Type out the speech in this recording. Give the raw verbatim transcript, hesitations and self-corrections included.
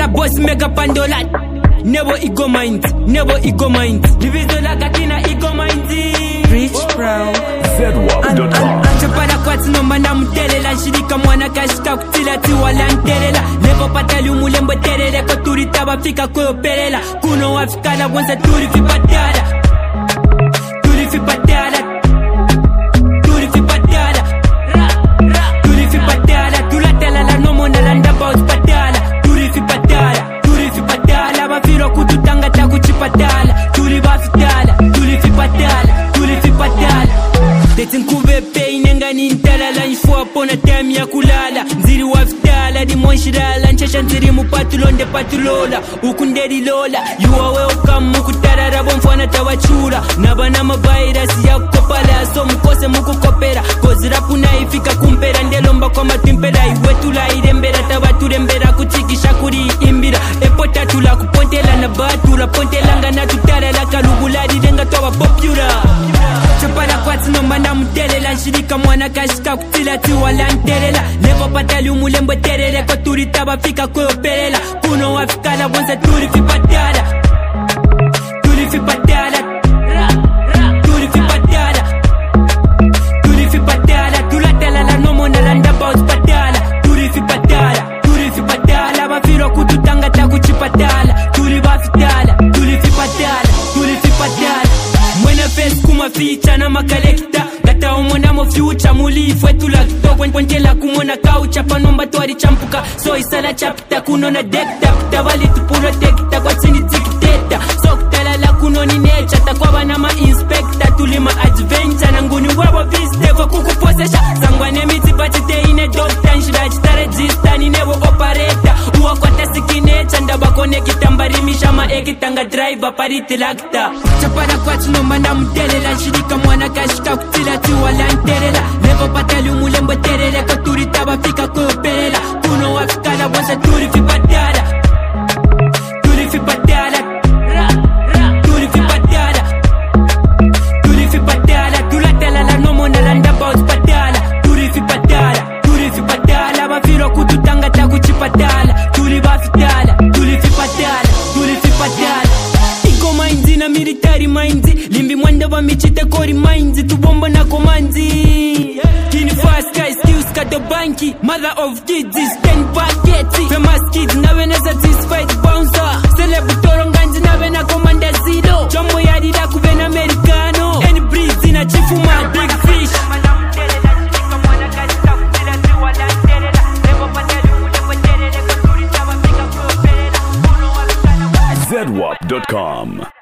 boss mega pandolat. Never ego mind, never ego mind. Diviso la katina ego mind. Rich Brown Zedwap dot com. Anchapara kwati no manda mutelela. Shirika mwana kashika kutila tiwala ntelela. Levo patali umulembo terele. Koturi taba fika kwe operela. Kuno wafikala wanza turi fi patada. Turi fi patada. Turi fi patada. Turi fi patada. Tulatela la no mona landa bout patada. Turi fi patada. Turi fi patada. Bafiro kututanga taku chipadala. Turi bafitala. Turi fi patada. Turi fi patada. Tetin kuve pay nenga nintala la info pona time ya kulala. Nziri wafitala di monshirala. Nchesha nziri mupatulonde patulola. Ukunderi lola. You are welcome mukutarara bomfwana tawachura. Nabana mavirus ya kukopala. So mukose mukukopera. Kozi rapu na ifika kumpera. Ndelomba kwa matimpera. Iwetula irembera tabaturembera. Kuchikisha kuri imbira. Epota tula kupontela na batula. Pontelanga na tutara la kalubula. Direnga towa popular. Chapara kwati no manda mutelela. Shirika mwana kashika kutila tiwala ntelela. Levo patali umulembo terele. Koturi taba fika kwe operela. Kuno wafikala wanza turi fi patada. Turi fi patada. Turi fi patada. Turi fi patada. Tulatela la no mona landa bout patada. Turi fi patada. Turi fi patada. Bafiro kututanga taku chipadala. Turi bafitala. Turi fi patada. Turi fi patada. Mwena face kuma ficha na makalekta. Gata umona mo future muli fwetula kitoko. Kwentela kumona kaucha panomba tuari champuka. So isala chapita kuno na dekta. Tavali tupuro tekta kwa chini tikiteta. So kutala la kuno ni nature. Takwaba na ma inspector. Tulima adventure na nguni wabo viste. Kwa kukuposesha sangwane miti batite ine doctor. Nshida chita register ni nevo operator. Uwa kwa tasiki nature. Ndaba kitambarimisha maeki tanga driver pariti lakta. Chapara kwati no manda mutelela. Shirika mwana kashika kutila tiwala nterela. Levo patali umulembo terele. Koturi taba fika kwe operela. Kuno wafikala wanza turi fi patada. Turi fi patada. Turi fi patada. Turi fi patada. Tulatela la no mona landa bout patada. Turi fi patada. Turi fi patada. Bafiro kututanga taku chipadala. Turi bafitala. Turi fi patada. Turi fi patada. Iko minds na military minds. Limbi mwanda wa michite kori minds. Tubomba na komanzi. Kini fast guy skills kato banki. Mother of kids is ten packeti. Famous kids na wena satisfied bouncer. Celebutoro nganzi na wena commander zero. Jombo yadi da kuvena americano. Any breeds in a chifuma big fish. Zedwap dot com.